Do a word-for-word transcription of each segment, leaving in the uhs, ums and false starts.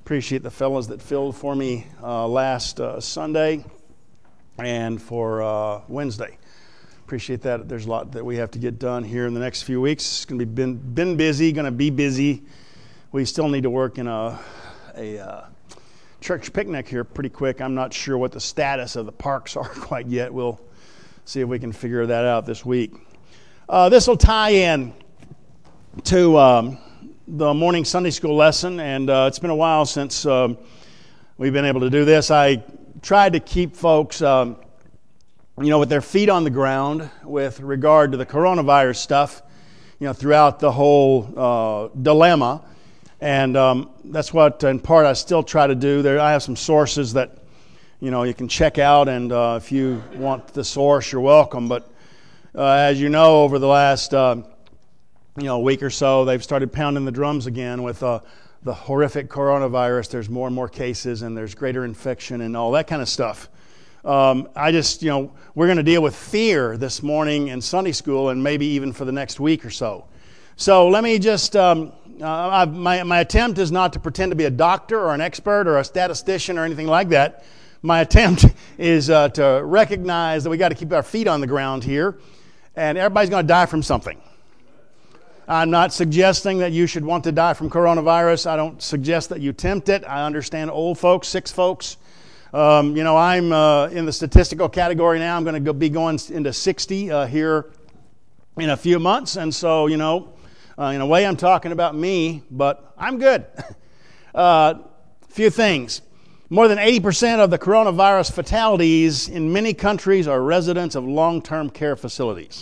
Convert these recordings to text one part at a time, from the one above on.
Appreciate the fellows that filled for me uh, last uh, Sunday and for uh, Wednesday. Appreciate that. There's a lot that we have to get done here in the next few weeks. It's going to be been, been busy, going to be busy. We still need to work in a, a uh, church picnic here pretty quick. I'm not sure what the status of the parks are quite yet. We'll see if we can figure that out this week. Uh, this will tie in to um, the morning Sunday school lesson, and uh, it's been a while since um, we've been able to do this. I tried to keep folks, um, you know, with their feet on the ground with regard to the coronavirus stuff, you know, throughout the whole uh, dilemma. And um, that's what, in part, I still try to do. There, I have some sources that, you know, you can check out, and uh, if you want the source, you're welcome. But uh, as you know, over the last, uh, you know, week or so, they've started pounding the drums again with uh, the horrific coronavirus. There's more and more cases, and there's greater infection and all that kind of stuff. Um, I just, you know, we're going to deal with fear this morning in Sunday school, and maybe even for the next week or so. So let me just, um, uh, I've, my, my attempt is not to pretend to be a doctor or an expert or a statistician or anything like that. My attempt is uh, to recognize that we got to keep our feet on the ground here, and everybody's going to die from something. I'm not suggesting that you should want to die from coronavirus. I don't suggest that you tempt it. I understand old folks, sick folks. Um, you know, I'm uh, in the statistical category now. I'm going to go, be going into sixty uh, here in a few months, and so, you know, uh, in a way I'm talking about me, but I'm good. A uh, few things. More than eighty percent of the coronavirus fatalities in many countries are residents of long-term care facilities.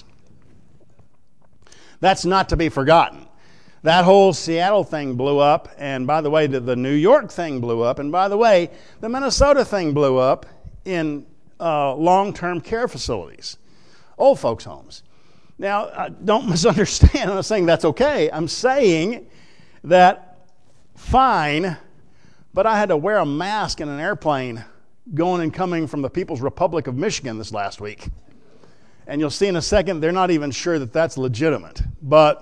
That's not to be forgotten. That whole Seattle thing blew up, and by the way, the New York thing blew up, and by the way, the Minnesota thing blew up in uh, long-term care facilities, old folks' homes. Now, uh, don't misunderstand. I'm not saying that's okay. I'm saying that fine, but I had to wear a mask in an airplane going and coming from the People's Republic of Michigan this last week. And you'll see in a second, they're not even sure that that's legitimate. But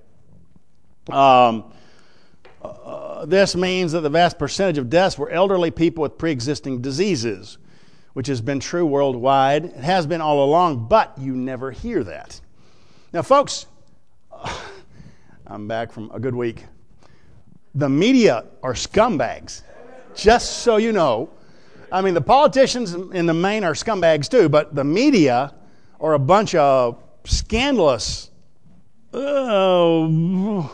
um, uh, this means that the vast percentage of deaths were elderly people with pre-existing diseases, which has been true worldwide. It has been all along, but you never hear that. Now, folks, I'm back from a good week. The media are scumbags, just so you know. I mean, the politicians in the main are scumbags too, but the media are a bunch of scandalous, uh,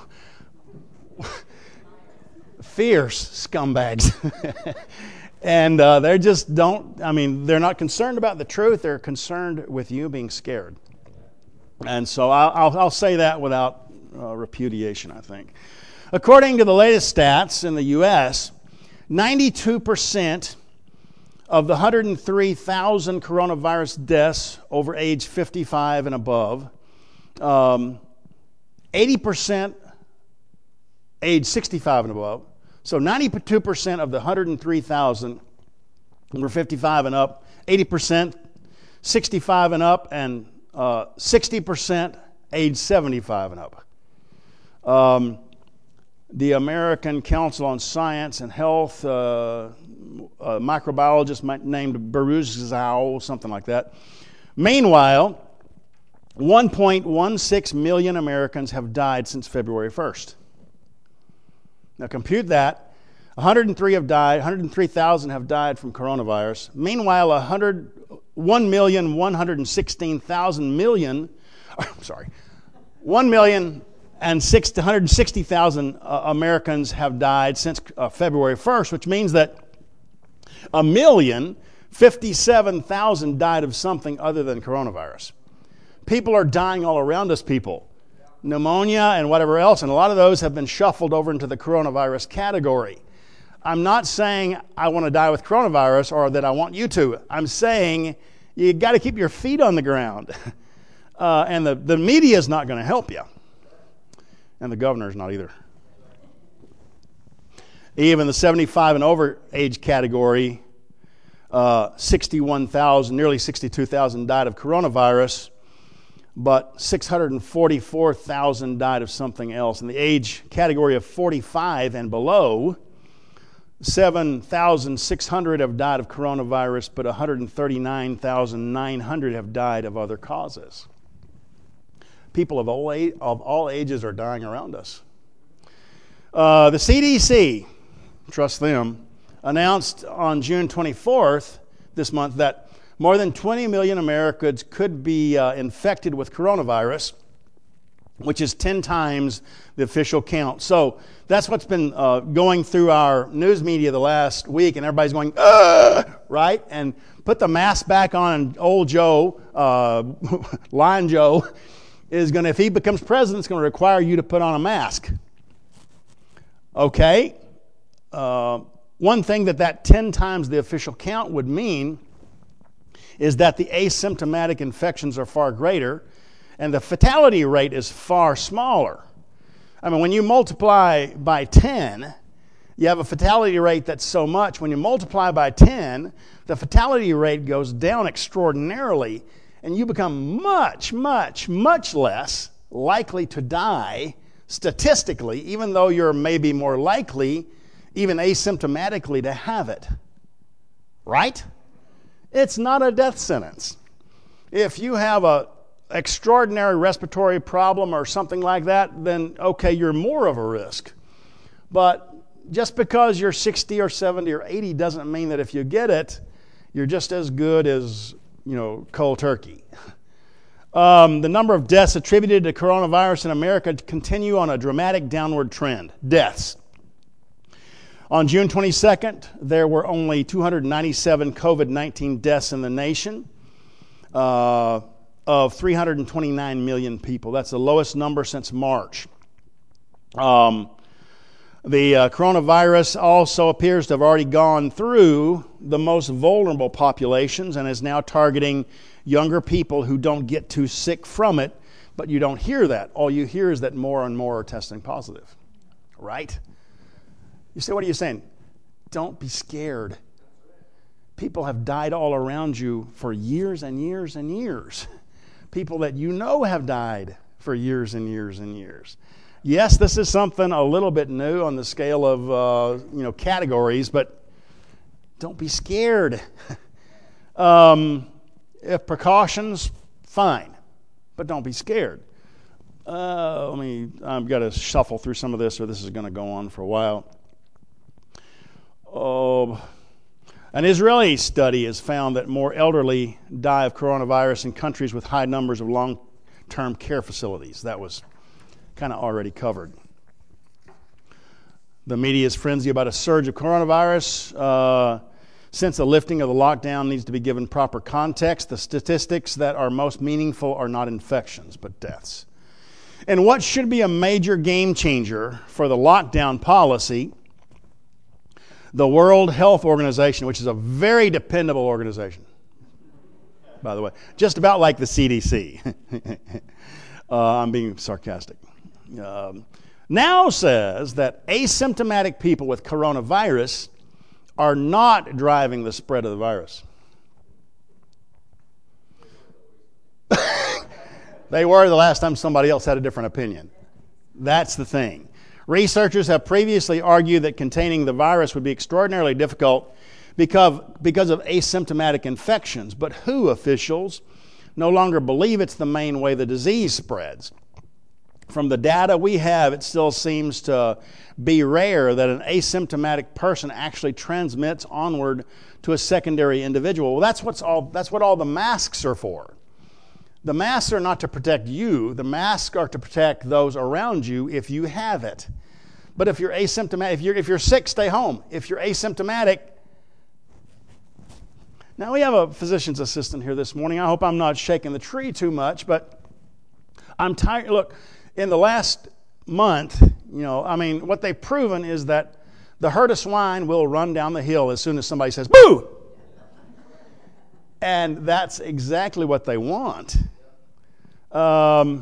fierce scumbags. And uh, they just don't, I mean, they're not concerned about the truth. They're concerned with you being scared. And so I'll, I'll, I'll say that without uh, repudiation, I think. According to the latest stats in the U S, ninety-two percent of the one hundred three thousand coronavirus deaths over age fifty-five and above, um, eighty percent age sixty-five and above, so ninety-two percent of the one hundred three thousand were fifty-five and up, eighty percent sixty-five and up, and uh, sixty percent age seventy-five and up. Um, The American Council on Science and Health, uh, a microbiologist named Beruzow, something like that. Meanwhile, one point one six million Americans have died since February first. Now compute that. one hundred three have died, one hundred three thousand have died from coronavirus. Meanwhile, one hundred, one million one hundred sixteen thousand million, I'm sorry, one million and one hundred sixty thousand uh, Americans have died since uh, February first, which means that a million fifty-seven thousand died of something other than coronavirus. People are dying all around us, people. Pneumonia and whatever else, and a lot of those have been shuffled over into the coronavirus category. I'm not saying I want to die with coronavirus or that I want you to. I'm saying you got to keep your feet on the ground. Uh, and the, the media is not going to help you. And the governor's not either. Even the seventy-five and over age category, uh, sixty-one thousand, nearly sixty-two thousand died of coronavirus, but six hundred forty-four thousand died of something else. In the age category of forty-five and below, seven thousand six hundred have died of coronavirus, but one hundred thirty-nine thousand nine hundred have died of other causes. People of all, age, of all ages are dying around us. Uh, the C D C, trust them, announced on June twenty-fourth this month that more than twenty million Americans could be uh, infected with coronavirus, which is ten times the official count. So that's what's been uh, going through our news media the last week, and everybody's going, Ugh! Right? And put the mask back on, and old Joe, uh, Lion Joe, is going to, if he becomes president, it's going to require you to put on a mask. Okay? Uh, one thing that that ten times the official count would mean is that the asymptomatic infections are far greater, and the fatality rate is far smaller. I mean, when you multiply by ten, you have a fatality rate that's so much. When you multiply by ten, the fatality rate goes down extraordinarily, and you become much, much, much less likely to die statistically, even though you're maybe more likely, even asymptomatically, to have it. Right? It's not a death sentence. If you have a extraordinary respiratory problem or something like that, then okay, you're more of a risk. But just because you're sixty or seventy or eighty doesn't mean that if you get it, you're just as good as, you know, cold turkey. Um, the number of deaths attributed to coronavirus in America continue on a dramatic downward trend. Deaths. On June twenty-second, there were only two hundred ninety-seven COVID nineteen deaths in the nation uh, of three hundred twenty-nine million people. That's the lowest number since March. Um, the uh, coronavirus also appears to have already gone through the most vulnerable populations and is now targeting younger people who don't get too sick from it, but you don't hear that. All you hear is that more and more are testing positive, right? You say, what are you saying? Don't be scared. People have died all around you for years and years and years. People that you know have died for years and years and years. Yes, this is something a little bit new on the scale of uh, you know categories, but don't be scared. um, if precautions, fine, but don't be scared. Uh, let me. I've got to shuffle through some of this, or this is going to go on for a while. Oh, an Israeli study has found that more elderly die of coronavirus in countries with high numbers of long-term care facilities. That was kind of already covered. The media's frenzy about a surge of coronavirus. Uh, since the lifting of the lockdown needs to be given proper context, the statistics that are most meaningful are not infections, but deaths. And what should be a major game changer for the lockdown policy, the World Health Organization, which is a very dependable organization, by the way, just about like the C D C. uh, I'm being sarcastic. Um, now says that asymptomatic people with coronavirus are not driving the spread of the virus. They were the last time somebody else had a different opinion. That's the thing. Researchers have previously argued that containing the virus would be extraordinarily difficult because, because of asymptomatic infections. But W H O officials no longer believe it's the main way the disease spreads. From the data we have, it still seems to be rare that an asymptomatic person actually transmits onward to a secondary individual. Well, that's what's all, that's what all the masks are for. The masks are not to protect you. The masks are to protect those around you if you have it. But if you're asymptomatic, if you're, if you're sick, stay home. If you're asymptomatic, now we have a physician's assistant here this morning. I hope I'm not shaking the tree too much, but I'm tired. Look, in the last month, you know, I mean, what they've proven is that the herd of swine will run down the hill as soon as somebody says, boo! And that's exactly what they want. Um,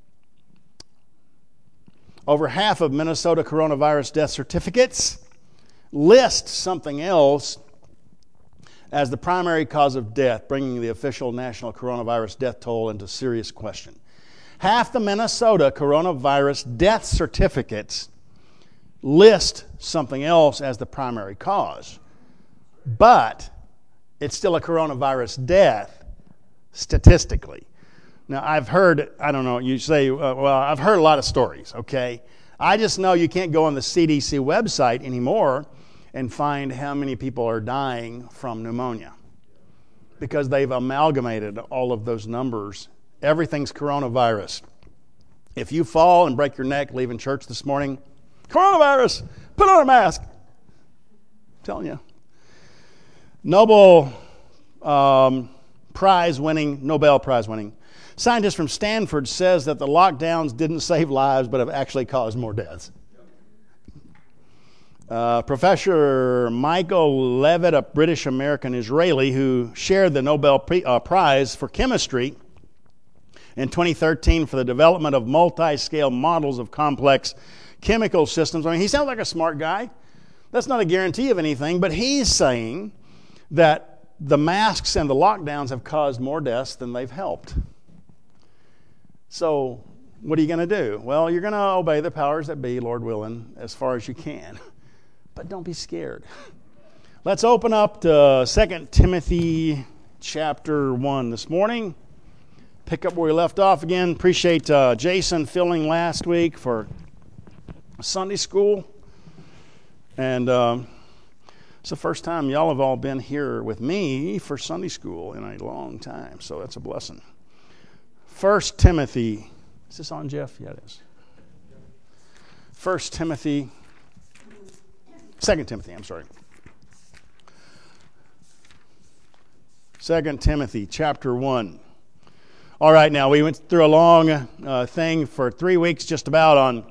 over half of Minnesota coronavirus death certificates list something else as the primary cause of death, bringing the official national coronavirus death toll into serious question. Half the Minnesota coronavirus death certificates list something else as the primary cause. But it's still a coronavirus death statistically. Now, I've heard, I don't know, you say, uh, well, I've heard a lot of stories, okay? I just know you can't go on the C D C website anymore and find how many people are dying from pneumonia because they've amalgamated all of those numbers. Everything's coronavirus. If you fall and break your neck leaving church this morning, coronavirus, put on a mask. I'm telling you. Nobel um, Prize winning, Nobel Prize winning scientist from Stanford says that the lockdowns didn't save lives but have actually caused more deaths. Uh, Professor Michael Levitt, a British-American Israeli who shared the Nobel P- uh, Prize for Chemistry in twenty thirteen for the development of multi-scale models of complex chemical systems. I mean, he sounds like a smart guy. That's not a guarantee of anything, but he's saying that the masks and the lockdowns have caused more deaths than they've helped. So what are you going to do? Well, you're going to obey the powers that be, Lord willing, as far as you can. But don't be scared. Let's open up to Second Timothy chapter one this morning. Pick up where we left off again. Appreciate uh, Jason filling last week for Sunday school. And um, it's the first time y'all have all been here with me for Sunday school in a long time. So that's a blessing. First Timothy. Is this on, Jeff? Yeah, it is. First Timothy. Second Timothy, I'm sorry. Second Timothy chapter one. All right, now we went through a long uh, thing for three weeks just about on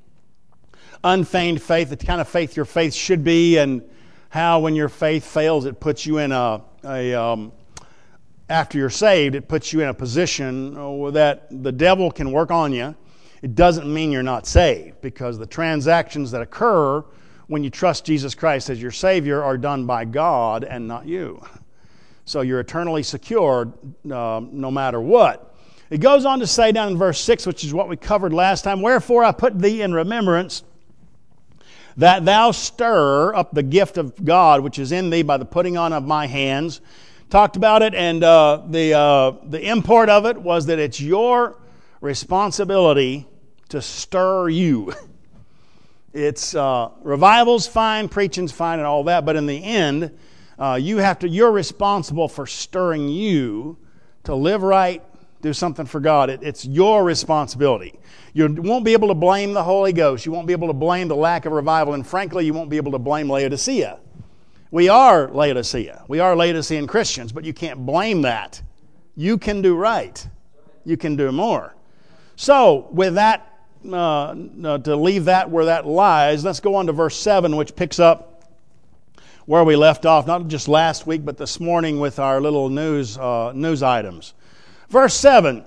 unfeigned faith, the kind of faith your faith should be, and how when your faith fails, it puts you in a, a um, after you're saved, it puts you in a position that the devil can work on you. It doesn't mean you're not saved, because the transactions that occur when you trust Jesus Christ as your Savior are done by God and not you. So you're eternally secured uh, no matter what. It goes on to say down in verse six, which is what we covered last time, "Wherefore I put thee in remembrance, that thou stir up the gift of God which is in thee by the putting on of my hands." Talked about it, and uh, the uh, the import of it was that it's your responsibility to stir you. It's uh, revival's fine, preaching's fine, and all that, but in the end, uh, you have to. You're responsible for stirring you to live right, do something for God. It, it's your responsibility. You won't be able to blame the Holy Ghost. You won't be able to blame the lack of revival, and frankly, you won't be able to blame Laodicea. We are Laodicea. We are Laodicean Christians, but you can't blame that. You can do right. You can do more. So, with that, uh, to leave that where that lies, let's go on to verse seven, which picks up where we left off, not just last week, but this morning with our little news uh, news items. Verse seven,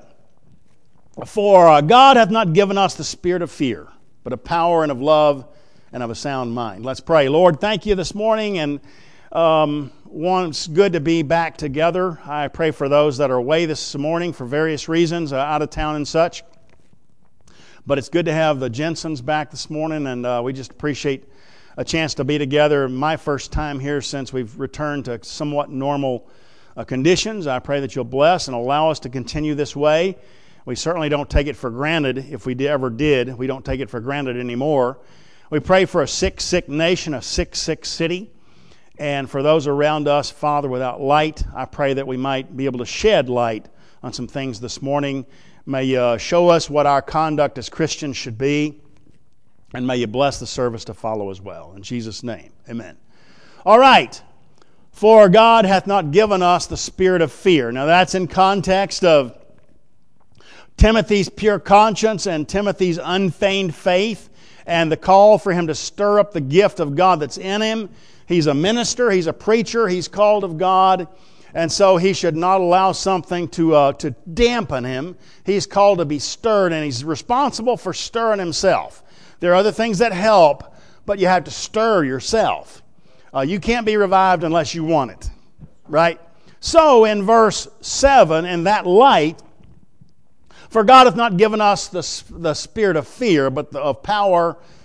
"For uh, God hath not given us the spirit of fear, but of power and of love and of a sound mind." Let's pray. Lord, thank you this morning, and um, one, it's good to be back together. I pray for those that are away this morning for various reasons, uh, out of town and such. But it's good to have the Jensens back this morning, and uh, we just appreciate a chance to be together. My first time here since we've returned to somewhat normal uh, conditions. I pray that you'll bless and allow us to continue this way. We certainly don't take it for granted. If we ever did, we don't take it for granted anymore. We pray for a sick, sick nation, a sick, sick city. And for those around us, Father, without light, I pray that we might be able to shed light on some things this morning. May you uh, show us what our conduct as Christians should be. And may you bless the service to follow as well. In Jesus' name, amen. All right. "For God hath not given us the spirit of fear." Now that's in context of Timothy's pure conscience and Timothy's unfeigned faith, and the call for him to stir up the gift of God that's in him. He's a minister, he's a preacher, he's called of God, and so he should not allow something to uh, to dampen him. He's called to be stirred, and he's responsible for stirring himself. There are other things that help, but you have to stir yourself. Uh, you can't be revived unless you want it, right? So in verse seven, in that light, "For God hath not given us the, the spirit of fear, but the, of power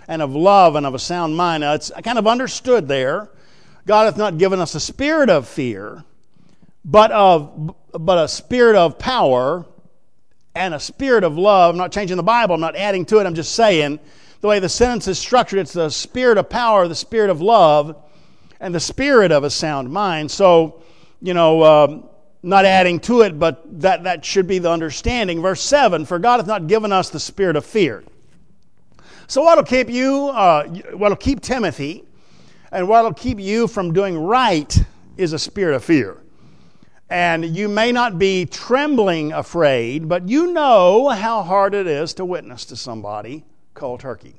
and of love and of a sound mind. Now, it's kind of understood there. God hath not given us a spirit of fear, but of but a spirit of power and a spirit of love. I'm not changing the Bible. I'm not adding to it. I'm just saying the way the sentence is structured, it's the spirit of power, the spirit of love, and the spirit of a sound mind. So, you know, um, not adding to it, but that, that should be the understanding. Verse seven, for God hath not given us the spirit of fear. So what'll keep you, uh, what'll keep Timothy, and what'll keep you from doing right is a spirit of fear. And you may not be trembling afraid, but you know how hard it is to witness to somebody cold turkey.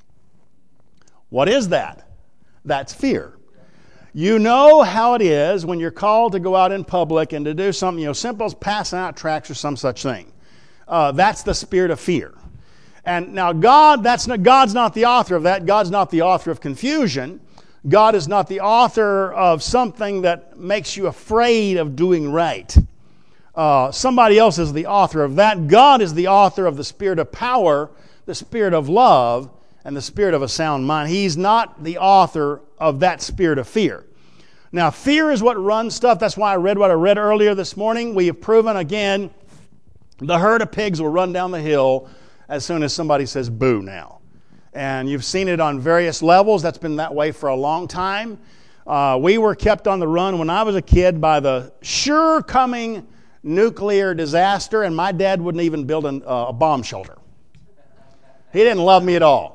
What is that? That's fear. You know how it is when you're called to go out in public and to do something, you know, simple as passing out tracts or some such thing. Uh, that's the spirit of fear. And now God, that's not, God's not the author of that. God's not the author of confusion. God is not the author of something that makes you afraid of doing right. Uh, somebody else is the author of that. God is the author of the spirit of power, the spirit of love, and the spirit of a sound mind. He's not the author of that spirit of fear. Now, fear is what runs stuff. That's why I read what I read earlier this morning. We have proven again, the herd of pigs will run down the hill as soon as somebody says boo now. And you've seen it on various levels. That's been that way for a long time. Uh, we were kept on the run when I was a kid by the sure coming nuclear disaster, and my dad wouldn't even build an, uh, a bomb shelter. He didn't love me at all.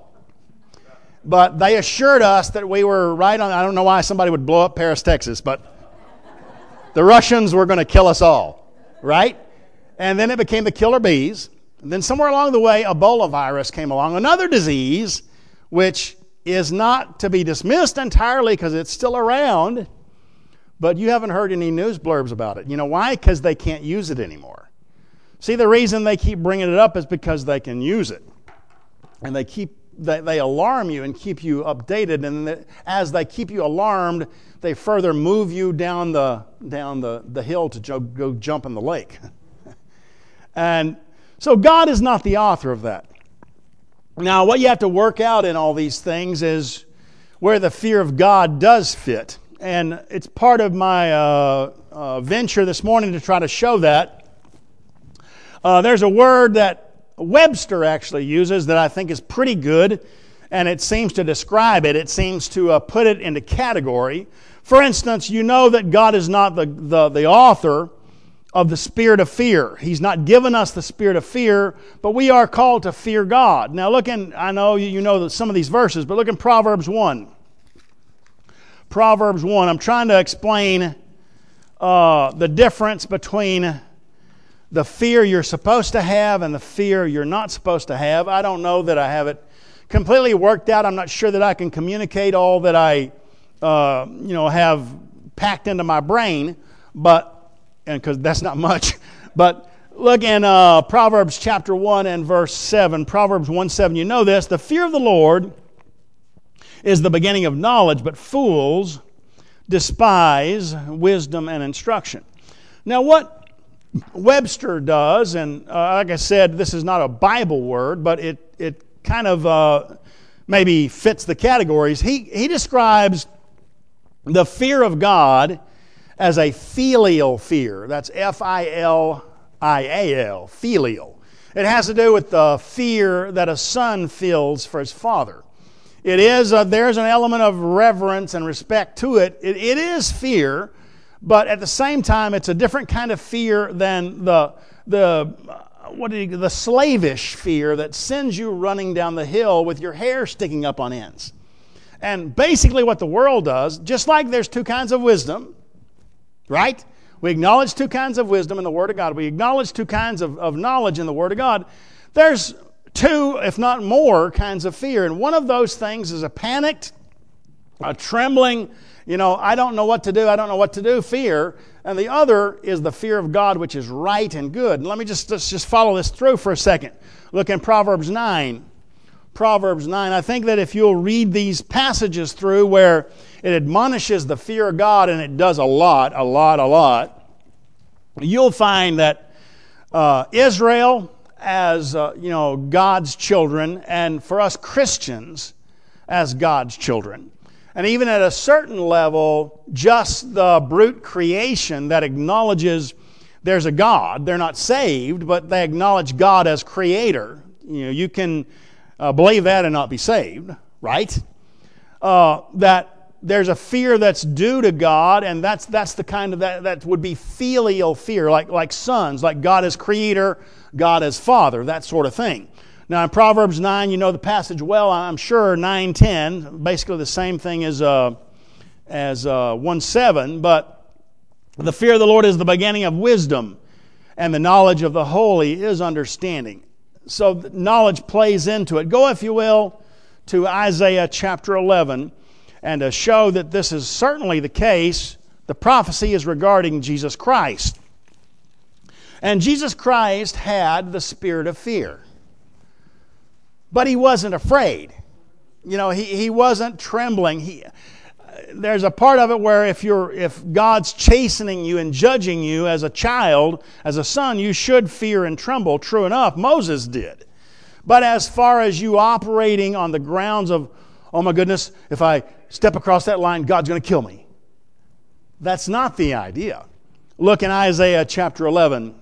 But they assured us that we were right on. I don't know why somebody would blow up Paris, Texas, but the Russians were going to kill us all, right? And then it became the killer bees. And then somewhere along the way, Ebola virus came along, another disease which is not to be dismissed entirely because it's still around, but you haven't heard any news blurbs about it. You know why? Because they can't use it anymore. See, the reason they keep bringing it up is because they can use it. And they keep They, they alarm you and keep you updated, and the, as they keep you alarmed, they further move you down the down the, the hill to jo- go jump in the lake. And so God is not the author of that. Now, what you have to work out in all these things is where the fear of God does fit. And it's part of my uh, uh, venture this morning to try to show that. Uh, there's a word that Webster actually uses that I think is pretty good, and it seems to describe it. It seems to uh, put it into category. For instance, you know that God is not the, the, the author of the spirit of fear. He's not given us the spirit of fear, but we are called to fear God. Now look in, I know you know some of these verses, but look in Proverbs one. Proverbs one. I'm trying to explain uh, the difference between the fear you're supposed to have and the fear you're not supposed to have. I don't know that I have it completely worked out. I'm not sure that I can communicate all that I, uh, you know, have packed into my brain, but and because that's not much. But look in uh, Proverbs chapter one and verse seven. Proverbs one seven. You know this: the fear of the Lord is the beginning of knowledge, but fools despise wisdom and instruction. Now, what Webster does, and uh, like I said, this is not a Bible word, but it it kind of uh, maybe fits the categories. He he describes the fear of God as a filial fear. That's F I L I A L, filial. It has to do with the fear that a son feels for his father. It is a, there's an element of reverence and respect to it. it. It is fear. But at the same time, it's a different kind of fear than the the what do you, the slavish fear that sends you running down the hill with your hair sticking up on ends. And basically what the world does, just like there's two kinds of wisdom, right? We acknowledge two kinds of wisdom in the Word of God. We acknowledge two kinds of, of knowledge in the Word of God. There's two, if not more, kinds of fear. And one of those things is a panicked, a trembling, you know, I don't know what to do, I don't know what to do, fear. And the other is the fear of God, which is right and good. And let me just, let's just follow this through for a second. Look in Proverbs nine. Proverbs nine. I think that if you'll read these passages through where it admonishes the fear of God, and it does a lot, a lot, a lot, you'll find that uh, Israel, as uh, you know, God's children, and for us Christians, as God's children. And even at a certain level, just the brute creation that acknowledges there's a God. They're not saved, but they acknowledge God as creator. You know, you can uh, believe that and not be saved, right? Uh, that there's a fear that's due to God, and that's that's the kind of that that would be filial fear, like like sons, like God as creator, God as father, that sort of thing. Now in Proverbs nine, you know the passage well, I'm sure, nine ten, basically the same thing as uh, as uh, one seven, but the fear of the Lord is the beginning of wisdom, and the knowledge of the holy is understanding. So knowledge plays into it. Go, if you will, to Isaiah chapter eleven, and to show that this is certainly the case. The prophecy is regarding Jesus Christ. And Jesus Christ had the spirit of fear. But he wasn't afraid. You know, he, he wasn't trembling. He, there's a part of it where if you're if God's chastening you and judging you as a child, as a son, you should fear and tremble. True enough, Moses did. But as far as you operating on the grounds of, oh my goodness, if I step across that line, God's going to kill me. That's not the idea. Look in Isaiah chapter eleven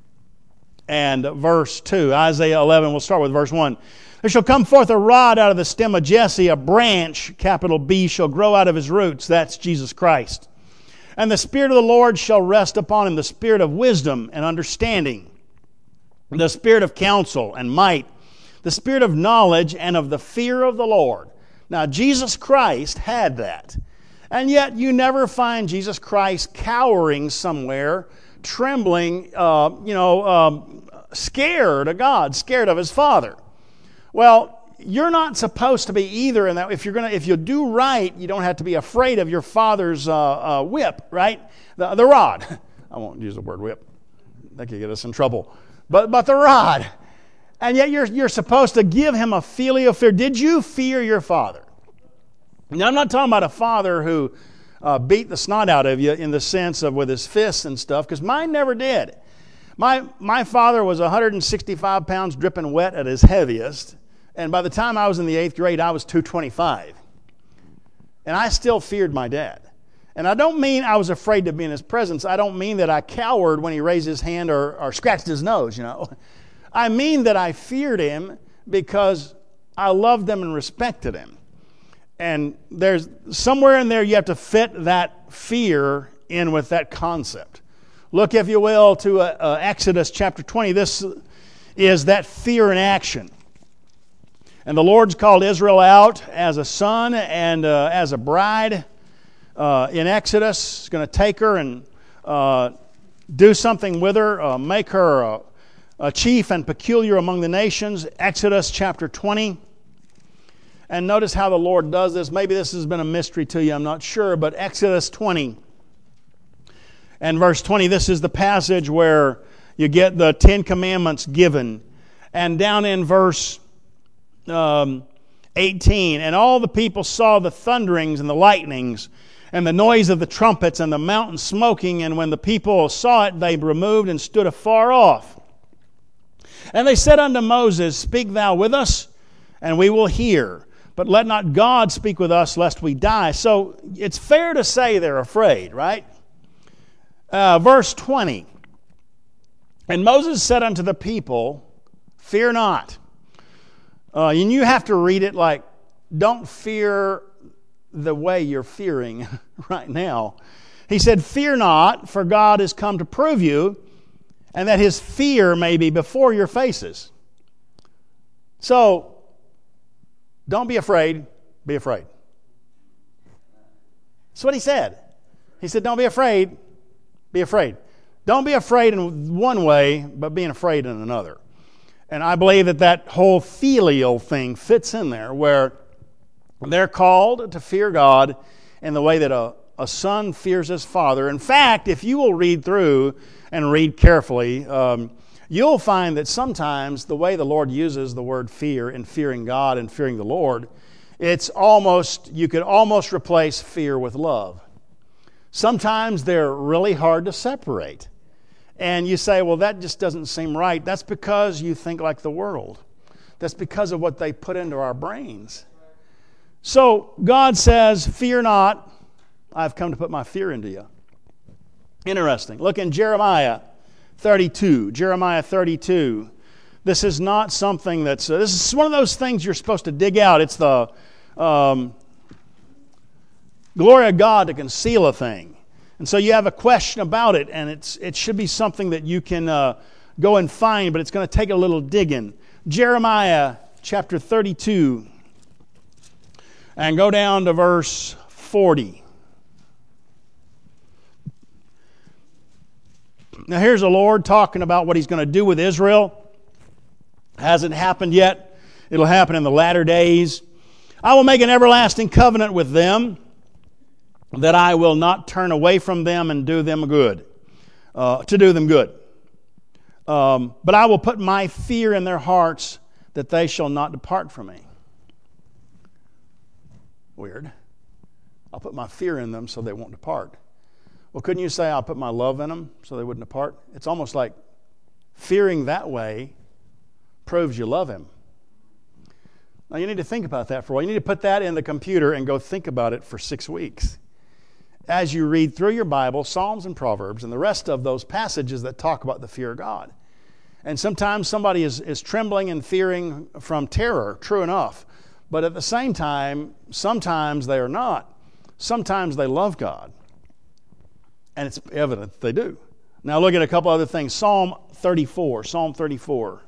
and verse two. Isaiah eleven, we'll start with verse one. There shall come forth a rod out of the stem of Jesse, a branch, capital B, shall grow out of his roots. That's Jesus Christ. And the Spirit of the Lord shall rest upon him, the Spirit of wisdom and understanding, the Spirit of counsel and might, the Spirit of knowledge and of the fear of the Lord. Now, Jesus Christ had that. And yet you never find Jesus Christ cowering somewhere, trembling, uh, you know, um, scared of God, scared of his Father. Well, you're not supposed to be either in that. If you're gonna, if you do right, you don't have to be afraid of your father's uh, uh, whip, right? The, the rod. I won't use the word whip. That could get us in trouble. But but the rod. And yet you're you're supposed to give him a filial fear. Did you fear your father? Now, I'm not talking about a father who uh, beat the snot out of you in the sense of with his fists and stuff, because mine never did. My my father was one hundred sixty-five pounds, dripping wet at his heaviest. And by the time I was in the eighth grade, I was two twenty-five. And I still feared my dad. And I don't mean I was afraid to be in his presence. I don't mean that I cowered when he raised his hand or, or scratched his nose, you know. I mean that I feared him because I loved him and respected him. And there's somewhere in there you have to fit that fear in with that concept. Look, if you will, to uh, uh, Exodus chapter twenty. This is that fear in action. And the Lord's called Israel out as a son and uh, as a bride uh, in Exodus. He's going to take her and uh, do something with her, uh, make her a, a chief and peculiar among the nations. Exodus chapter twenty. And notice how the Lord does this. Maybe this has been a mystery to you, I'm not sure, but Exodus twenty and verse twenty, this is the passage where you get the Ten Commandments given. And down in verse Um, eighteen, and all the people saw the thunderings and the lightnings and the noise of the trumpets and the mountain smoking, and when the people saw it, they removed and stood afar off. And they said unto Moses, Speak thou with us, and we will hear, but let not God speak with us, lest we die. So it's fair to say they're afraid, right? Uh, verse twenty, and Moses said unto the people, Fear not. Uh, and you have to read it like, don't fear the way you're fearing right now. He said, Fear not, for God is come to prove you, and that his fear may be before your faces. So, don't be afraid, be afraid. That's what he said. He said, don't be afraid, be afraid. Don't be afraid in one way, but being afraid in another. And I believe that that whole filial thing fits in there, where they're called to fear God in the way that a, a son fears his father. In fact, if you will read through and read carefully, um, you'll find that sometimes the way the Lord uses the word fear in fearing God and fearing the Lord, it's almost, you could almost replace fear with love. Sometimes they're really hard to separate. And you say, well, that just doesn't seem right. That's because you think like the world. That's because of what they put into our brains. So God says, fear not, I've come to put my fear into you. Interesting. Look in Jeremiah thirty-two. Jeremiah thirty-two. This is not something that's, uh, this is one of those things you're supposed to dig out. It's the um, glory of God to conceal a thing. And so you have a question about it, and it's it should be something that you can uh, go and find, but it's going to take a little digging. Jeremiah chapter thirty-two, and go down to verse forty. Now here's the Lord talking about what He's going to do with Israel. Hasn't happened yet. It'll happen in the latter days. I will make an everlasting covenant with them, that I will not turn away from them and do them good, uh, to do them good. Um, but I will put my fear in their hearts, that they shall not depart from me. Weird. I'll put my fear in them so they won't depart. Well, couldn't you say I'll put my love in them so they wouldn't depart? It's almost like fearing that way proves you love Him. Now you need to think about that for a while. You need to put that in the computer and go think about it for six weeks. As you read through your Bible, Psalms and Proverbs, and the rest of those passages that talk about the fear of God. And sometimes somebody is, is trembling and fearing from terror, true enough. But at the same time, sometimes they are not. Sometimes they love God. And it's evident that they do. Now look at a couple other things. Psalm thirty-four. Psalm thirty-four.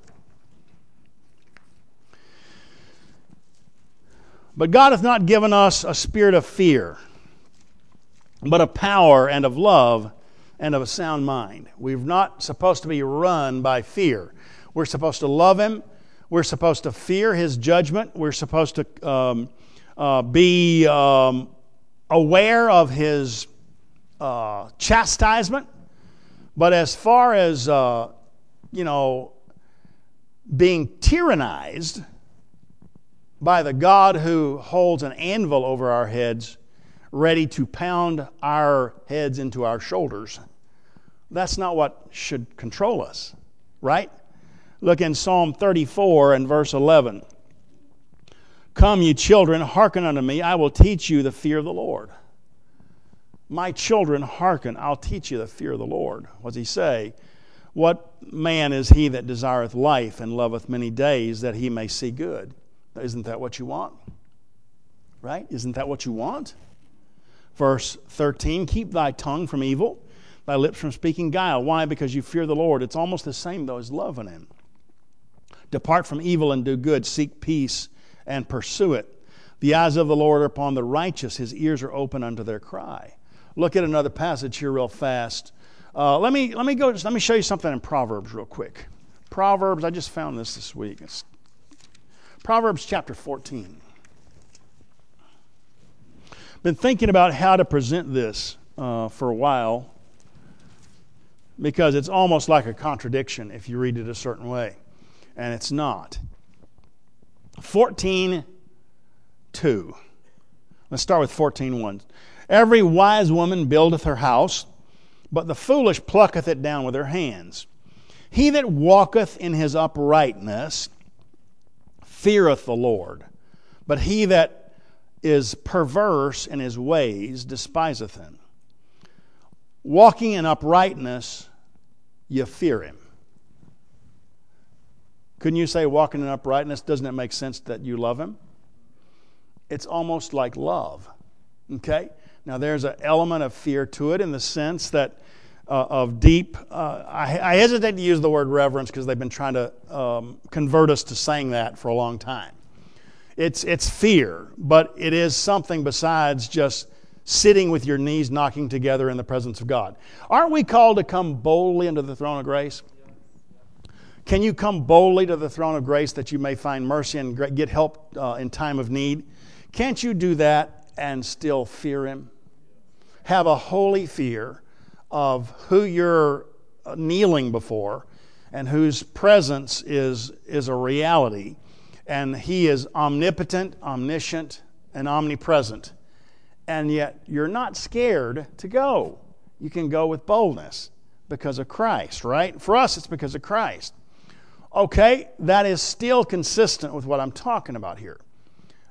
But God hath not given us a spirit of fear, but of power and of love and of a sound mind. We're not supposed to be run by fear. We're supposed to love Him. We're supposed to fear His judgment. We're supposed to um, uh, be um, aware of His uh, chastisement. But as far as, uh, you know, being tyrannized by the God who holds an anvil over our heads, ready to pound our heads into our shoulders, that's not what should control us, right? Look in Psalm thirty-four and verse eleven. Come, ye children, hearken unto me, I will teach you the fear of the Lord. My children, hearken, I'll teach you the fear of the Lord. What does He say? What man is he that desireth life and loveth many days, that he may see good? Isn't that what you want? Right? Isn't that what you want? Verse thirteen, keep thy tongue from evil, thy lips from speaking guile. Why? Because you fear the Lord. It's almost the same, though, as loving Him. Depart from evil and do good. Seek peace and pursue it. The eyes of the Lord are upon the righteous. His ears are open unto their cry. Look at another passage here real fast. Uh, let me let me go. Let me show you something in Proverbs real quick. Proverbs. I just found this this week. It's Proverbs chapter fourteen. Been thinking about how to present this uh, for a while, because it's almost like a contradiction if you read it a certain way, and it's not. fourteen two. Let's start with fourteen one. Every wise woman buildeth her house, but the foolish plucketh it down with her hands. He that walketh in his uprightness feareth the Lord, but he that is perverse in his ways despiseth Him. Walking in uprightness, you fear Him. Couldn't you say walking in uprightness, doesn't it make sense that you love Him? It's almost like love. Okay? Now there's an element of fear to it in the sense that uh, of deep, uh, I, I hesitate to use the word reverence because they've been trying to um, convert us to saying that for a long time. It's it's fear, but it is something besides just sitting with your knees knocking together in the presence of God. Aren't we called to come boldly into the throne of grace? Can you come boldly to the throne of grace that you may find mercy and get help uh, in time of need? Can't you do that and still fear Him? Have a holy fear of who you're kneeling before and whose presence is, is a reality. And He is omnipotent, omniscient, and omnipresent. And yet you're not scared to go. You can go with boldness because of Christ, right? For us, it's because of Christ. Okay, that is still consistent with what I'm talking about here.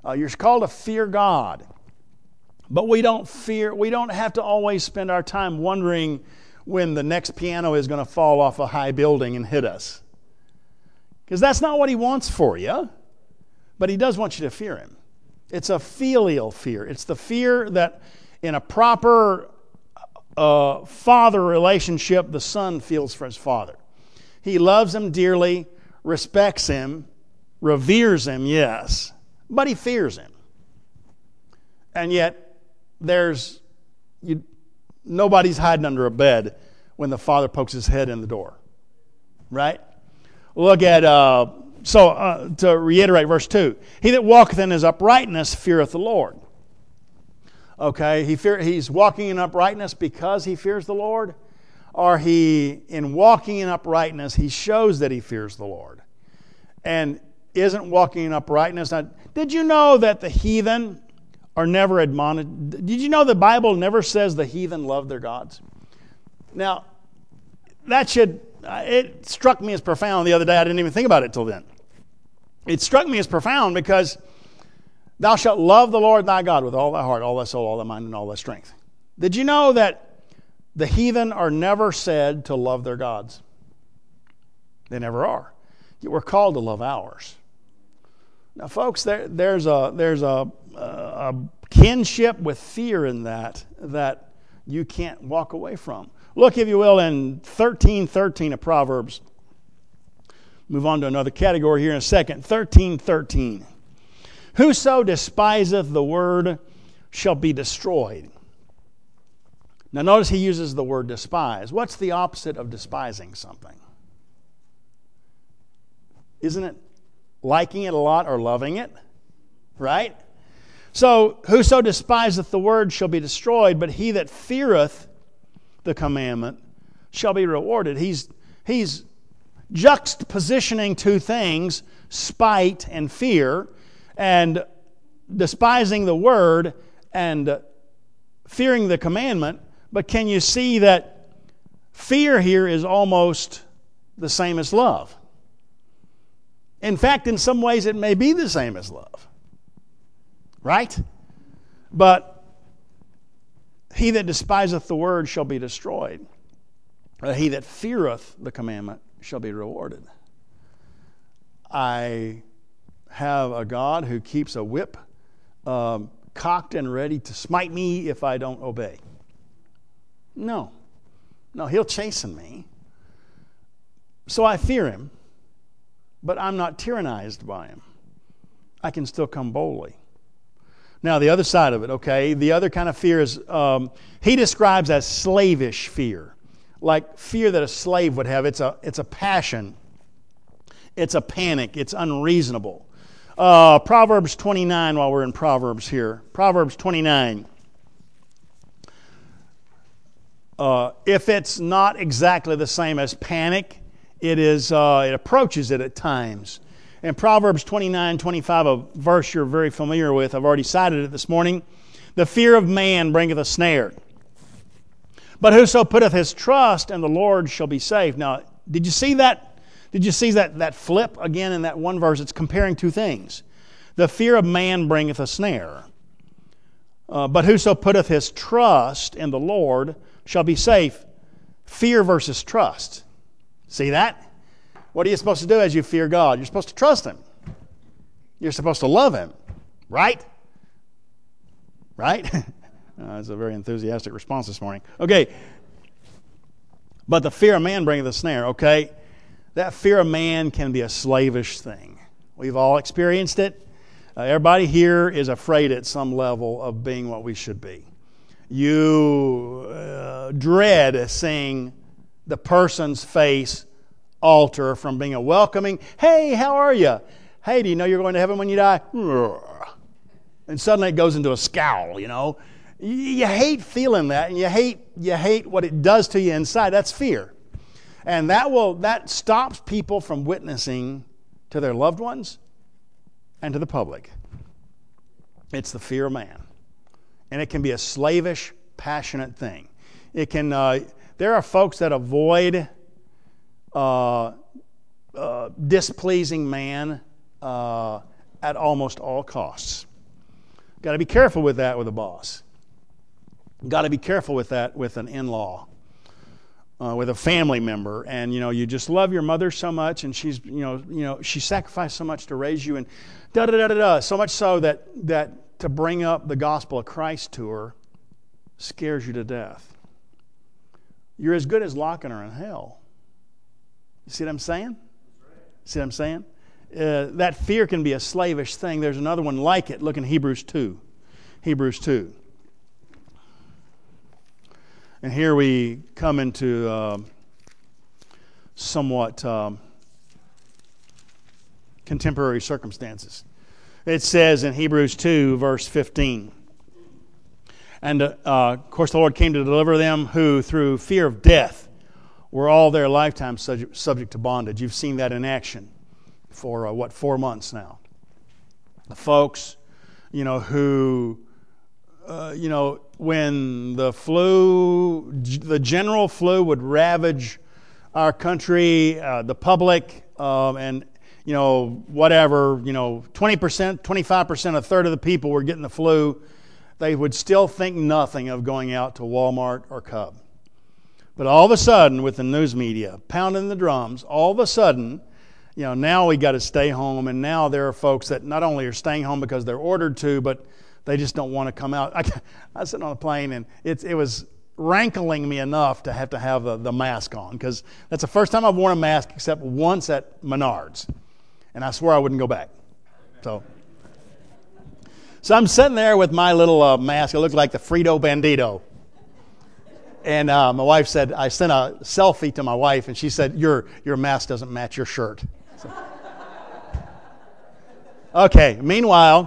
Uh, you're called to fear God. But we don't fear, we don't have to always spend our time wondering when the next piano is going to fall off a high building and hit us. Because that's not what He wants for you. But He does want you to fear Him. It's a filial fear. It's the fear that in a proper uh, father relationship, the son feels for his father. He loves him dearly, respects him, reveres him, yes, but he fears him. And yet, there's you, nobody's hiding under a bed when the father pokes his head in the door. Right? Look at... Uh, So, uh, to reiterate verse two, he that walketh in his uprightness feareth the Lord. Okay, he fear, he's walking in uprightness because he fears the Lord? Or he, in walking in uprightness, he shows that he fears the Lord? And isn't walking in uprightness... Now, did you know that the heathen are never admonished? Did you know the Bible never says the heathen love their gods? Now, that should... It struck me as profound the other day. I didn't even think about it till then. It struck me as profound because thou shalt love the Lord thy God with all thy heart, all thy soul, all thy mind, and all thy strength. Did you know that the heathen are never said to love their gods? They never are. Yet we're called to love ours. Now, folks, there, there's a there's a, a kinship with fear in that that you can't walk away from. Look, if you will, in thirteen thirteen of Proverbs. Move on to another category here in a second. thirteen thirteen. Whoso despiseth the word shall be destroyed. Now notice he uses the word despise. What's the opposite of despising something? Isn't it liking it a lot or loving it? Right? So, whoso despiseth the word shall be destroyed, but he that feareth the commandment shall be rewarded. He's, he's juxtapositioning two things, spite and fear, and despising the word and fearing the commandment. But can you see that fear here is almost the same as love? In fact, in some ways it may be the same as love. Right? But he that despiseth the word shall be destroyed. But he that feareth the commandment shall be rewarded. I have a God who keeps a whip um, cocked and ready to smite me if I don't obey. No. No, He'll chasten me. So I fear Him, but I'm not tyrannized by Him. I can still come boldly. Now, the other side of it, okay, the other kind of fear is, um, he describes as slavish fear, like fear that a slave would have. It's a, it's a passion. It's a panic. It's unreasonable. Uh, Proverbs twenty-nine, while we're in Proverbs here. Proverbs twenty-nine. Uh, if it's not exactly the same as panic, it is. Uh, it approaches it at times. In Proverbs twenty-nine twenty-five, a verse you're very familiar with, I've already cited it this morning. The fear of man bringeth a snare, but whoso putteth his trust in the Lord shall be saved. Now, did you see that? Did you see that, that flip again in that one verse? It's comparing two things. The fear of man bringeth a snare, uh, but whoso putteth his trust in the Lord shall be safe. Fear versus trust. See that? What are you supposed to do as you fear God? You're supposed to trust Him. You're supposed to love Him. Right? Right? uh, that's a very enthusiastic response this morning. Okay. But the fear of man bringeth a snare. Okay. That fear of man can be a slavish thing. We've all experienced it. Uh, everybody here is afraid at some level of being what we should be. You uh, dread seeing the person's face alter from being a welcoming, hey, how are you? Hey, do you know you're going to heaven when you die? And suddenly it goes into a scowl, you know. You hate feeling that, and you hate you hate what it does to you inside. That's fear. And that will that stops people from witnessing to their loved ones and to the public. It's the fear of man. And it can be a slavish, passionate thing. It can uh, there are folks that avoid Uh, uh, displeasing man uh, at almost all costs. Got to be careful with that with a boss. Got to be careful with that with an in-law, uh, with a family member, and you know you just love your mother so much, and she's you know you know she sacrificed so much to raise you, and da da da da da. So much so that that to bring up the gospel of Christ to her scares you to death. You're as good as locking her in hell. You see what I'm saying? See what I'm saying? Uh, that fear can be a slavish thing. There's another one like it. Look in Hebrews two. Hebrews two. And here we come into uh, somewhat um, contemporary circumstances. It says in Hebrews two, verse fifteen, and uh, uh, of course the Lord came to deliver them who through fear of death were all their lifetime subject, subject to bondage. You've seen that in action for, uh, what, four months now. The folks, you know, who... Uh, you know, when the flu, the general flu would ravage our country, uh, the public, um, and, you know, whatever, you know, twenty percent, twenty-five percent, a third of the people were getting the flu, they would still think nothing of going out to Walmart or Cub. But all of a sudden, with the news media pounding the drums, all of a sudden, you know, now we got to stay home, and now there are folks that not only are staying home because they're ordered to, but they just don't want to come out. I, I was sitting on a plane, and it, it was rankling me enough to have to have the, the mask on, because that's the first time I've worn a mask except once at Menards, and I swore I wouldn't go back. So, so I'm sitting there with my little uh, mask. It looked like the Frito Bandito. And uh, my wife said, I sent a selfie to my wife, and she said, your, your mask doesn't match your shirt. So. Okay, meanwhile...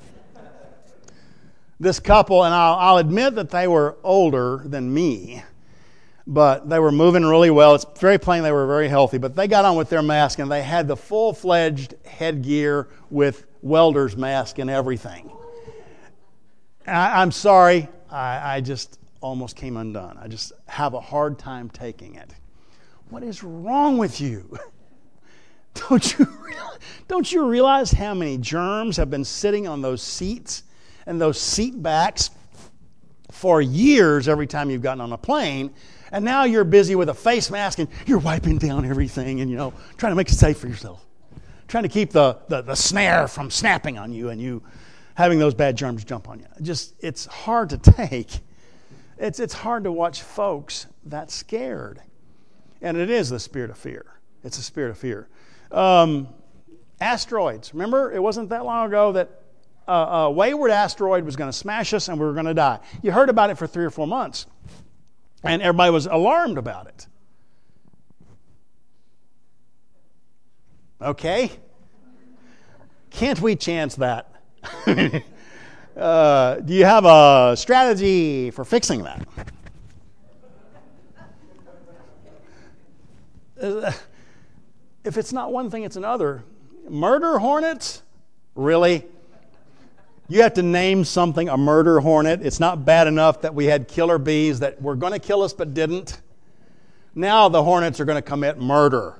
this couple, and I'll, I'll admit that they were older than me, but they were moving really well. It's very plain they were very healthy, but they got on with their mask, and they had the full-fledged headgear with welder's mask and everything. I, I'm sorry, I, I just almost came undone. I just have a hard time taking it. What is wrong with you? Don't you realize, don't you realize how many germs have been sitting on those seats and those seat backs for years every time you've gotten on a plane, and now you're busy with a face mask and you're wiping down everything and, you know, trying to make it safe for yourself, trying to keep the, the, the snare from snapping on you and you having those bad germs jump on you. Just, it's hard to take. It's, it's hard to watch folks that scared. And it is the spirit of fear. It's a spirit of fear. Um, asteroids. Remember, it wasn't that long ago that Uh, a wayward asteroid was going to smash us and we were going to die. You heard about it for three or four months. And everybody was alarmed about it. Okay? Can't we chance that? uh, do you have a strategy for fixing that? Uh, if it's not one thing, it's another. Murder hornets? Really? You have to name something a murder hornet. It's not bad enough that we had killer bees that were going to kill us but didn't. Now the hornets are going to commit murder.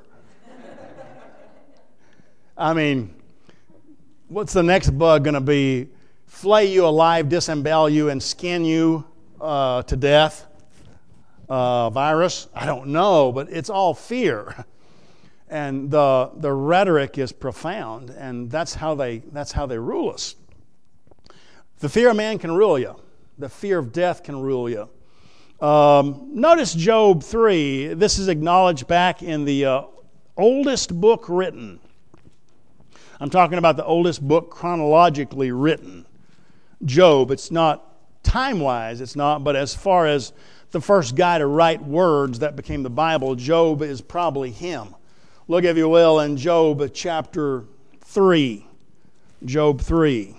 I mean, what's the next bug going to be? Flay you alive, disembowel you, and skin you uh, to death? Uh, virus? I don't know, but it's all fear. And the the rhetoric is profound, and that's how they that's how they rule us. The fear of man can rule you. The fear of death can rule you. Um, notice Job three. This is acknowledged back in the uh, oldest book written. I'm talking about the oldest book chronologically written. Job. It's not time-wise, it's not, but as far as the first guy to write words that became the Bible, Job is probably him. Look, if you will, in Job chapter three. Job three.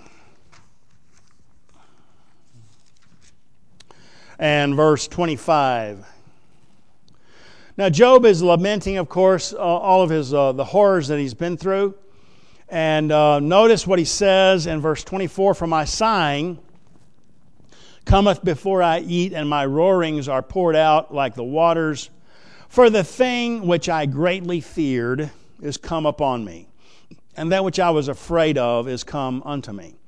And verse twenty-five. Now Job is lamenting, of course, uh, all of his uh, the horrors that he's been through. And uh, notice what he says in verse twenty-four, "For my sighing cometh before I eat, and my roarings are poured out like the waters. For the thing which I greatly feared is come upon me, and that which I was afraid of is come unto me.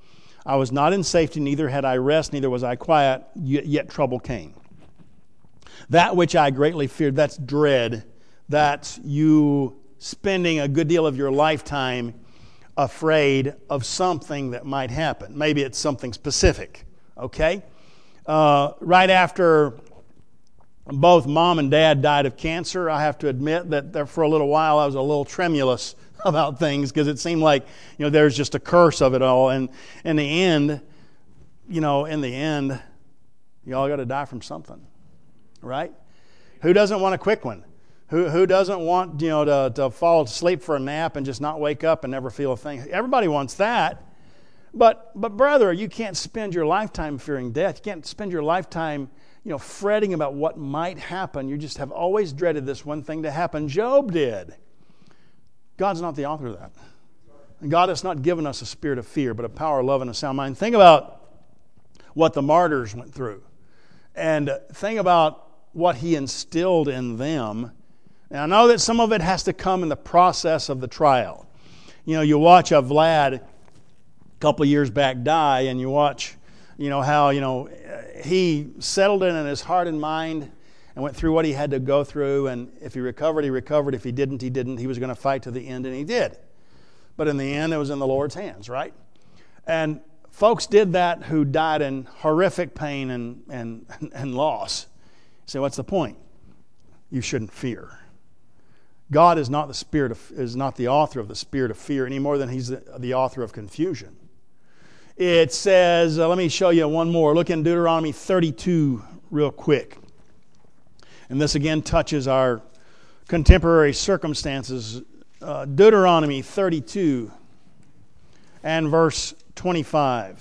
I was not in safety, neither had I rest, neither was I quiet, yet trouble came. That which I greatly feared, that's dread. That's you spending a good deal of your lifetime afraid of something that might happen. Maybe it's something specific, okay? Uh, right after both mom and dad died of cancer, I have to admit that there, for a little while I was a little tremulous about things because it seemed like, you know, there's just a curse of it all. And in the end, you know, in the end, you all got to die from something, right? Who doesn't want a quick one? Who who doesn't want, you know, to, to fall asleep for a nap and just not wake up and never feel a thing? Everybody wants that. But but brother, you can't spend your lifetime fearing death. You can't spend your lifetime, you know, fretting about what might happen. You just have always dreaded this one thing to happen. Job did. God's not the author of that. And God has not given us a spirit of fear, but a power, love, and a sound mind. Think about what the martyrs went through. And think about what He instilled in them. And I know that some of it has to come in the process of the trial. You know, you watch a Vlad a couple of years back die, and you watch, you know, how, you know, he settled it in his heart and mind and went through what he had to go through. And if he recovered, he recovered. If he didn't, he didn't. He was going to fight to the end, and he did. But in the end, it was in the Lord's hands, right? And folks did that who died in horrific pain and, and, and loss. So what's the point? You shouldn't fear. God is not the spirit of, is not the author of the spirit of fear any more than He's the, the author of confusion. It says, uh, let me show you one more. Look in Deuteronomy thirty-two real quick. And this again touches our contemporary circumstances. Uh, Deuteronomy thirty-two and verse twenty-five.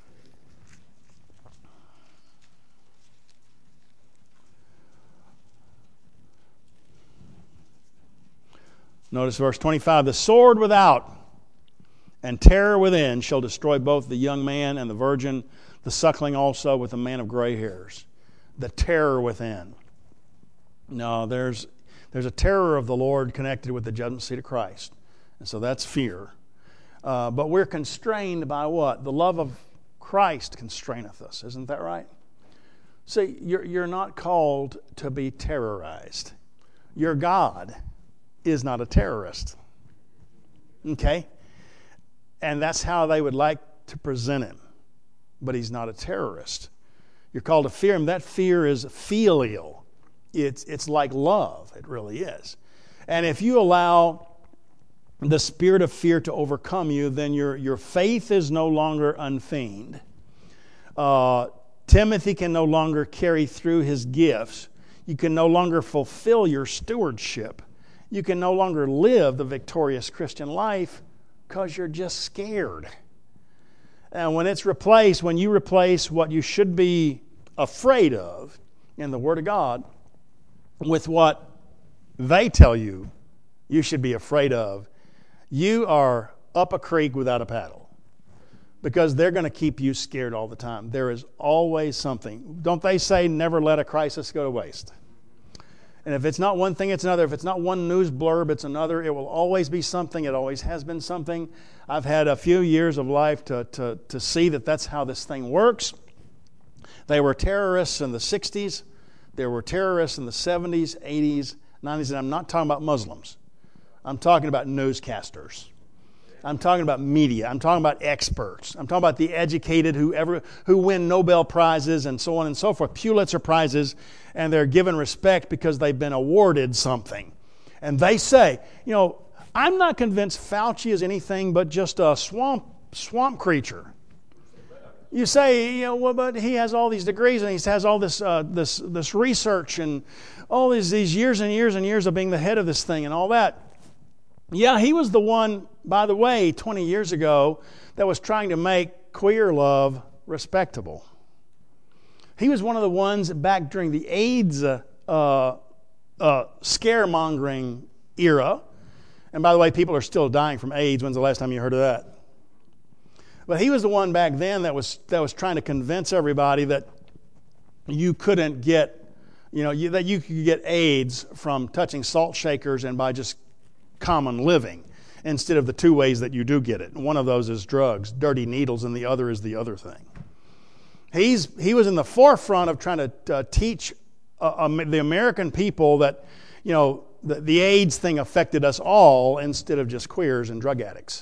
Notice verse twenty-five. The sword without and terror within shall destroy both the young man and the virgin, the suckling also with the man of gray hairs. The terror within. No, there's there's a terror of the Lord connected with the judgment seat of Christ. And so that's fear. Uh, but we're constrained by what? The love of Christ constraineth us. Isn't that right? See, you're, you're not called to be terrorized. Your God is not a terrorist. Okay? And that's how they would like to present Him. But He's not a terrorist. You're called to fear Him. That fear is filial. It's, it's like love. It really is. And if you allow the spirit of fear to overcome you, then your, your faith is no longer unfeigned. Uh, Timothy can no longer carry through his gifts. You can no longer fulfill your stewardship. You can no longer live the victorious Christian life because you're just scared. And when it's replaced, when you replace what you should be afraid of in the Word of God with what they tell you you should be afraid of, you are up a creek without a paddle. Because they're going to keep you scared all the time. There is always something. Don't they say never let a crisis go to waste? And if it's not one thing, it's another. If it's not one news blurb, it's another. It will always be something. It always has been something. I've had a few years of life to, to, to see that that's how this thing works. They were terrorists in the sixties. There were terrorists in the seventies, eighties, nineties. And I'm not talking about Muslims. I'm talking about newscasters. I'm talking about media. I'm talking about experts. I'm talking about the educated who ever, who win Nobel Prizes and so on and so forth, Pulitzer Prizes, and they're given respect because they've been awarded something. And they say, you know, I'm not convinced Fauci is anything but just a swamp swamp creature. You say, you know, well, but he has all these degrees and he has all this uh, this this research and all these these years and years and years of being the head of this thing and all that. Yeah, he was the one, by the way, twenty years ago that was trying to make queer love respectable. He was one of the ones back during the AIDS uh, uh, scaremongering era. And by the way, people are still dying from AIDS. When's the last time you heard of that? But he was the one back then that was that was trying to convince everybody that you couldn't get, you know, you, that you could get AIDS from touching salt shakers and by just common living. instead of the two ways that you do get it. One of those is drugs, dirty needles, and the other is the other thing. He's He was in the forefront of trying to uh, teach uh, um, the American people that, you know, the, the AIDS thing affected us all instead of just queers and drug addicts.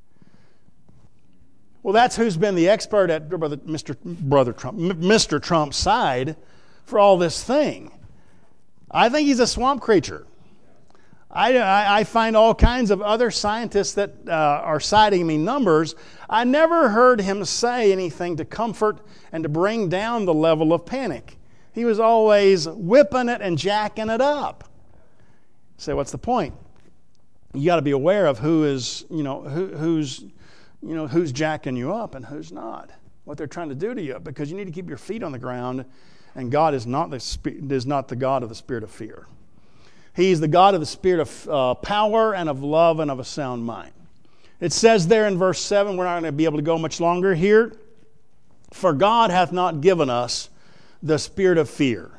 Well, that's who's been the expert at brother, Mister Brother Trump, Mister Trump's side for all this thing. I think he's a swamp creature. I, I, I find all kinds of other scientists that uh, are citing me numbers. I never heard him say anything to comfort and to bring down the level of panic. He was always whipping it and jacking it up. So what's the point? You got to be aware of who is, you know, who, who's, you know, who's jacking you up and who's not. What they're trying to do to you, because you need to keep your feet on the ground. And God is not the is not the God of the spirit of fear. He's the God of the spirit of uh, power and of love and of a sound mind. It says there in verse seven, we're not going to be able to go much longer here. For God hath not given us the spirit of fear,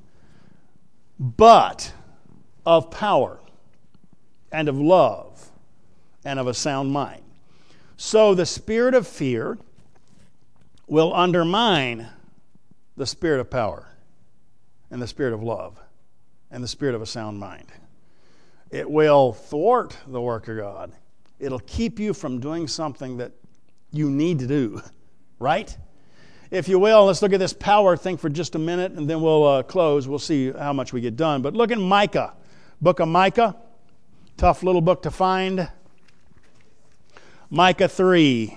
but of power and of love and of a sound mind. So the spirit of fear will undermine the spirit of power and the spirit of love and the spirit of a sound mind. It will thwart the work of God. It'll keep you from doing something that you need to do, right? If you will, let's look at this power thing for just a minute, and then we'll uh, close. We'll see how much we get done. But look in Micah, book of Micah. Tough little book to find. Micah three.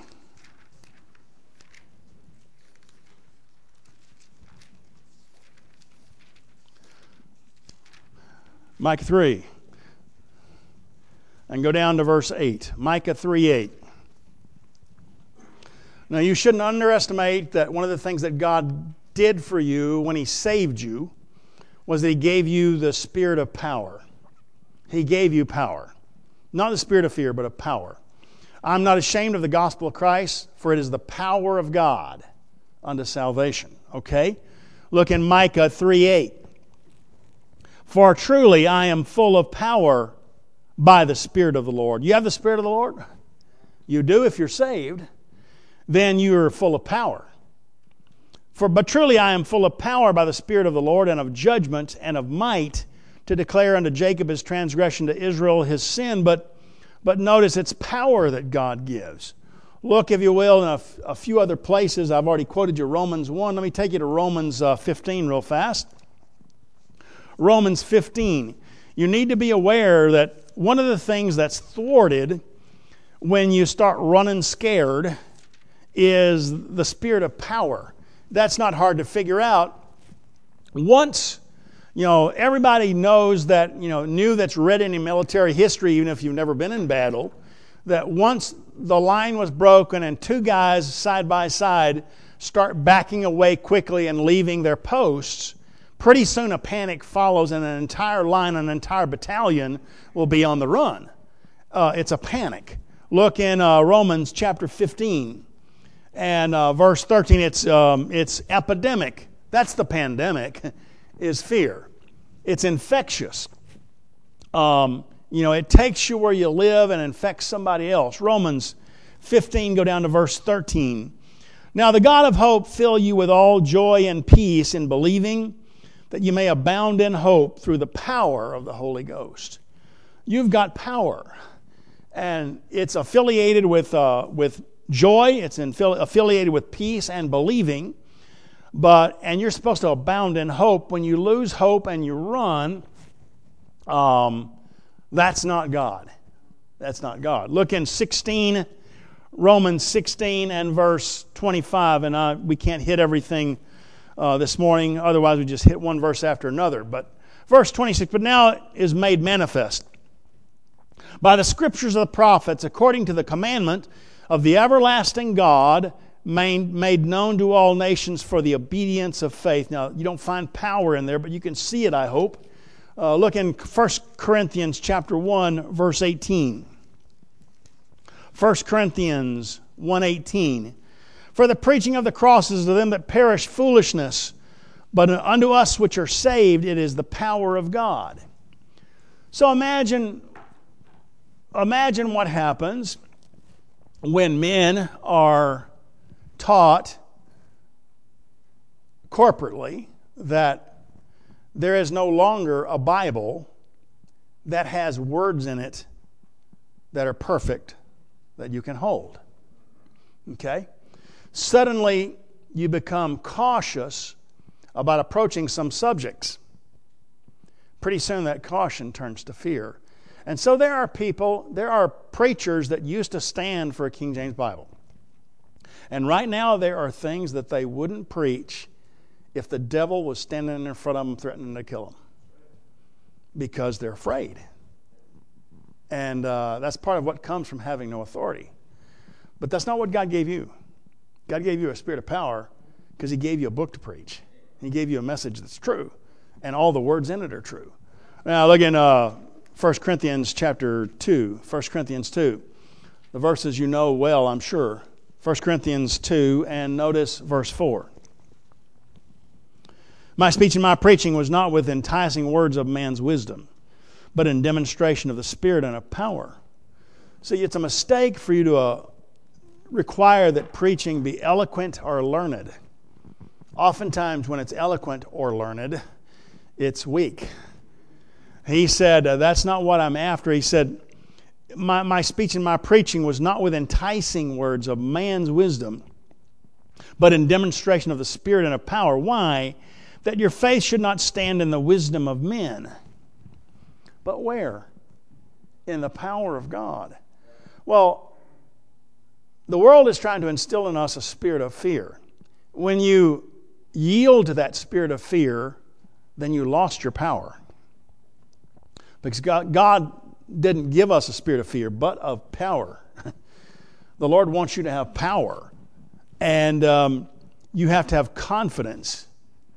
Micah three. And go down to verse eight. Micah three eight. Now, you shouldn't underestimate that one of the things that God did for you when He saved you was that He gave you the spirit of power. He gave you power. Not the spirit of fear, but of power. I'm not ashamed of the gospel of Christ, for it is the power of God unto salvation. Okay? Look in Micah three eight. For truly I am full of power by the Spirit of the Lord. You have the Spirit of the Lord? You do if you're saved. Then you are full of power. For but truly I am full of power by the Spirit of the Lord, and of judgment and of might, to declare unto Jacob his transgression, to Israel his sin. But but notice it's power that God gives. Look, if you will, in a, f- a few other places. I've already quoted you Romans one. Let me take you to Romans uh, fifteen real fast. Romans fifteen. You need to be aware that one of the things that's thwarted when you start running scared is the spirit of power. That's not hard to figure out. Once, you know, everybody knows that, you know, knew that's read in military history, even if you've never been in battle, that once the line was broken and two guys side by side start backing away quickly and leaving their posts, pretty soon a panic follows and an entire line, an entire battalion will be on the run. Uh, it's a panic. Look in uh, Romans chapter fifteen. And uh, verse thirteen, it's um, it's epidemic. That's the pandemic, is fear. It's infectious. Um, you know, it takes you where you live and infects somebody else. Romans fifteen, go down to verse thirteen. Now the God of hope fill you with all joy and peace in believing, that you may abound in hope through the power of the Holy Ghost. You've got power. And it's affiliated with uh, with joy, it's affiliated with peace and believing, but and you're supposed to abound in hope. When you lose hope and you run, um, that's not God. That's not God. Look in sixteen, Romans sixteen and verse twenty-five, and uh, we can't hit everything uh, this morning, otherwise we just hit one verse after another. But verse twenty-six, but now is made manifest by the scriptures of the prophets, according to the commandment of the everlasting God, made, made known to all nations for the obedience of faith. Now, you don't find power in there, but you can see it, I hope. Uh, look in First Corinthians chapter one, verse eighteen. First Corinthians one eighteen. For the preaching of the cross is to them that perish foolishness, but unto us which are saved it is the power of God. So imagine imagine what happens when men are taught corporately that there is no longer a Bible that has words in it that are perfect that you can hold. Okay? Suddenly, you become cautious about approaching some subjects. Pretty soon that caution turns to fear. And so there are people, there are preachers that used to stand for a King James Bible. And right now there are things that they wouldn't preach if the devil was standing in front of them threatening to kill them. Because they're afraid. And uh, that's part of what comes from having no authority. But that's not what God gave you. God gave you a spirit of power because He gave you a book to preach. He gave you a message that's true. And all the words in it are true. Now look in uh, First Corinthians chapter two. First Corinthians two. The verses you know well, I'm sure. First Corinthians two, and notice verse four. My speech and my preaching was not with enticing words of man's wisdom, but in demonstration of the Spirit and of power. See, it's a mistake for you to uh, require that preaching be eloquent or learned. Oftentimes when it's eloquent or learned, it's weak. He said, uh, that's not what I'm after. He said, my, my speech and my preaching was not with enticing words of man's wisdom, but in demonstration of the Spirit and of power. Why? That your faith should not stand in the wisdom of men. But where? In the power of God. Well, the world is trying to instill in us a spirit of fear. When you yield to that spirit of fear, then you lost your power. Because God, God didn't give us a spirit of fear, but of power. The Lord wants you to have power. And um, you have to have confidence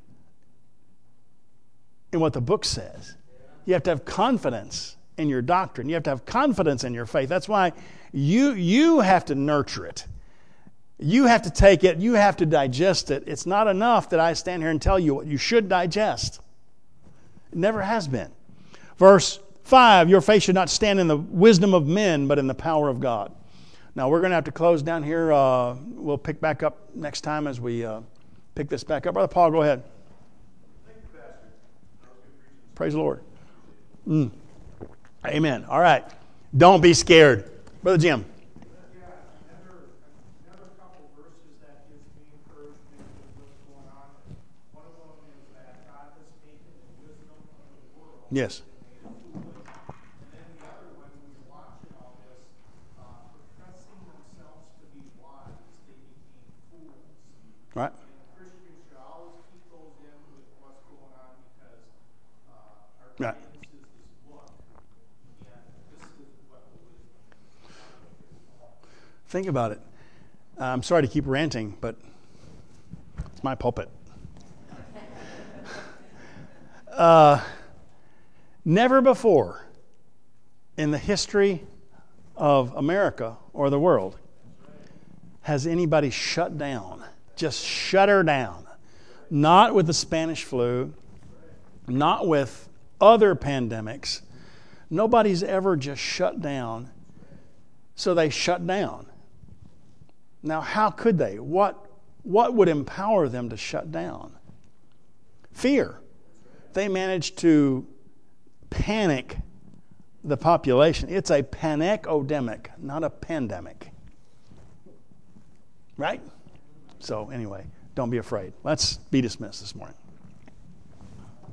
in what the book says. You have to have confidence in your doctrine. You have to have confidence in your faith. That's why you, you have to nurture it. You have to take it. You have to digest it. It's not enough that I stand here and tell you what you should digest. It never has been. Verse five, your faith should not stand in the wisdom of men, but in the power of God. Now, we're going to have to close down here. Uh, we'll pick back up next time as we uh, pick this back up. Brother Paul, go ahead. Thank you, Pastor. Praise the Lord. Mm. Amen. All right. Don't be scared. Brother Jim. Yeah, another, another couple verses that gives me encouragement with what's going on. One of them is that God has taken the wisdom of the world. Yes. And made it foolish. And then the other one, when you're watching all this, uh, professing themselves to be wise, they became fools. Right. And Christians should always keep those in with what's going on because uh, our Right. guidance is this book. And this is what the wisdom is. Think about it. Uh, I'm sorry to keep ranting, but it's my pulpit. Uh, never before in the history of America or the world has anybody shut down, just shut her down. Not with the Spanish flu, not with other pandemics. Nobody's ever just shut down, so they shut down. Now, how could they? What, what would empower them to shut down? Fear. They managed to panic the population. It's a panic-odemic, not a pandemic. Right? So anyway, don't be afraid. Let's be dismissed this morning.